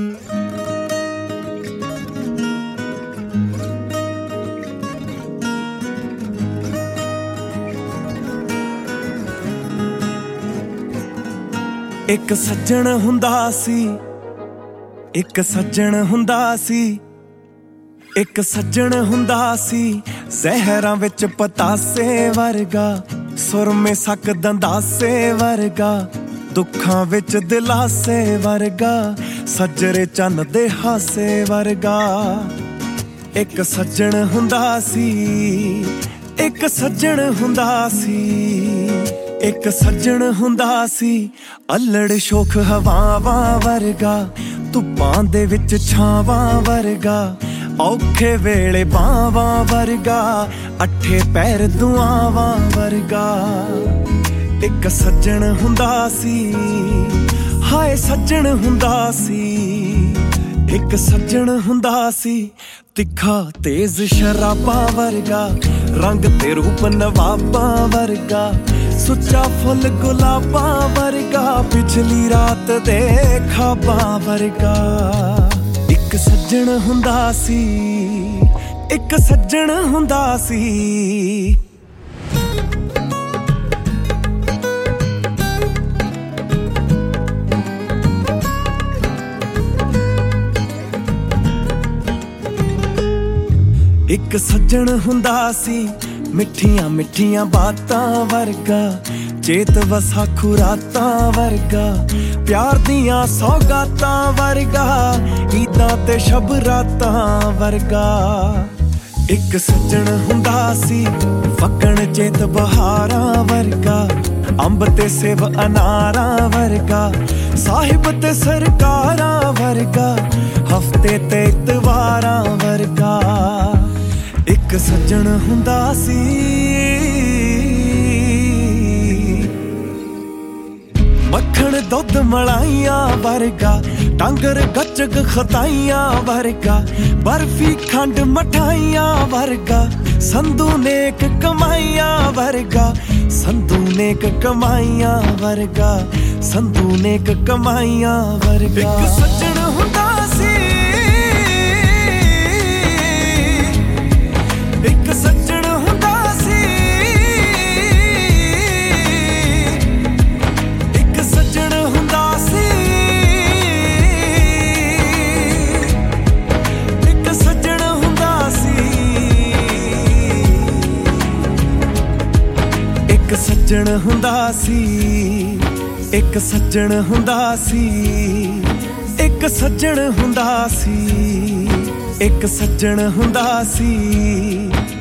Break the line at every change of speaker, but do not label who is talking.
ਇੱਕ ਸੱਜਣ ਹੁੰਦਾ ਸੀ, ਇੱਕ ਸੱਜਣ ਹੁੰਦਾ ਸੀ, ਇੱਕ ਸੱਜਣ ਹੁੰਦਾ ਸੀ, ਜ਼ਹਿਰਾਂ ਵਿੱਚ ਪਤਾਸੇ ਵਰਗਾ, ਸੁਰਮੇ ਸੱਕ ਦੰਦਾਸੇ ਵਰਗਾ, ਦੁੱਖਾਂ ਵਿੱਚ ਦਿਲਾਸੇ ਵਰਗਾ, ਸੱਜਰੇ ਚੰਨ ਦੇ ਹਾਸੇ ਵਰਗਾ। ਇੱਕ ਸੱਜਣ ਹੁੰਦਾ ਸੀ, ਇੱਕ ਸੱਜਣ ਹੁੰਦਾ ਸੀ, ਇੱਕ ਸੱਜਣ ਹੁੰਦਾ ਸੀ, ਅਲੜ ਸ਼ੋਖ ਹਵਾਵਾਂ ਵਰਗਾ, ਧੁੱਪਾਂ ਦੇ ਵਿੱਚ ਛਾਵਾਂ ਵਰਗਾ, ਔਖੇ ਵੇਲੇ ਬਾਵਾਂ ਵਰਗਾ, ਅੱਠੇ ਪੈਰ ਦੁਆਵਾਂ ਵਰਗਾ। ਇੱਕ ਸੱਜਣ ਹੁੰਦਾ ਸੀ, ਹਾਏ ਸੱਜਣ ਹੁੰਦਾ ਸੀ, ਇੱਕ ਸੱਜਣ ਹੁੰਦਾ ਸੀ, ਤਿੱਖਾ ਤੇਜ਼ ਸ਼ਰਾਬਾਂ ਵਰਗਾ, ਰੰਗ ਤੇ ਰੂਪ ਨਵਾਬਾਂ ਵਰਗਾ, ਸੁੱਚਾ ਫੁੱਲ ਗੁਲਾਬਾਂ ਵਰਗਾ, ਪਿਛਲੀ ਰਾਤ ਦੇ ਖਾਬਾਂ ਵਰਗਾ। ਇੱਕ ਸੱਜਣ ਹੁੰਦਾ ਸੀ, ਇੱਕ ਸੱਜਣ ਹੁੰਦਾ ਸੀ। ਇੱਕ ਸੱਜਣ ਹੁੰਦਾ ਸੀ, ਮਿੱਠੀਆਂ ਮਿੱਠੀਆਂ ਬਾਤਾਂ ਵਰਗਾ, ਚੇਤ ਵਸਾਖੂ ਰਾਤਾਂ ਵਰਗਾ, ਪਿਆਰ ਦੀਆਂ ਸੌਗਾਤਾਂ ਵਰਗਾ, ਈਦਾਂ ਤੇ ਸ਼ਬ ਰਾਤਾਂ ਵਰਗਾ। ਇੱਕ ਸੱਜਣ ਹੁੰਦਾ ਸੀ, ਫੱਗਣ ਚੇਤ ਬਹਾਰਾਂ ਵਰਗਾ, ਅੰਬ ਤੇ ਸੇਬ ਅਨਾਰਾਂ ਵਰਗਾ, ਸਾਹਿਬ ਤੇ ਸਰਕਾਰਾਂ ਵਰਗਾ, ਹਫਤੇ ਤੇ ਇਤਵਾਰਾਂ ਵਰਗਾ। ਇੱਕ ਸੱਜਣ ਹੁੰਦਾ ਸੀ, ਮੱਖਣ ਦੁੱਧ ਮਲਾਈਆਂ ਵਰਗਾ, ਟਾਂਗਰ ਗੱਚਕ ਖਤਾਈਆਂ ਵਰਗਾ, ਬਰਫੀ ਖੰਡ ਮਠਾਈਆਂ ਵਰਗਾ, ਸੰਧੂ ਨੇਕ ਕਮਾਈਆਂ ਵਰਗਾ, ਸੰਧੂ ਨੇਕ ਕਮਾਈਆਂ ਵਰਗਾ, ਸੰਧੂ ਨੇਕ ਕਮਾਈਆਂ ਵਰਗਾ। ਇੱਕ ਸੱਜਣ ਹੁੰਦਾ ਸੀ, ਇੱਕ ਸੱਜਣ ਹੁੰਦਾ ਸੀ, ਇੱਕ ਸੱਜਣ ਹੁੰਦਾ ਸੀ, ਇੱਕ ਸੱਜਣ ਹੁੰਦਾ ਸੀ। ਇੱਕ ਸੱਜਣ ਹੁੰਦਾ ਸੀ, ਇੱਕ ਸੱਜਣ ਹੁੰਦਾ ਸੀ, ਇੱਕ ਸੱਜਣ ਹੁੰਦਾ ਸੀ, ਇੱਕ ਸੱਜਣ ਹੁੰਦਾ ਸੀ।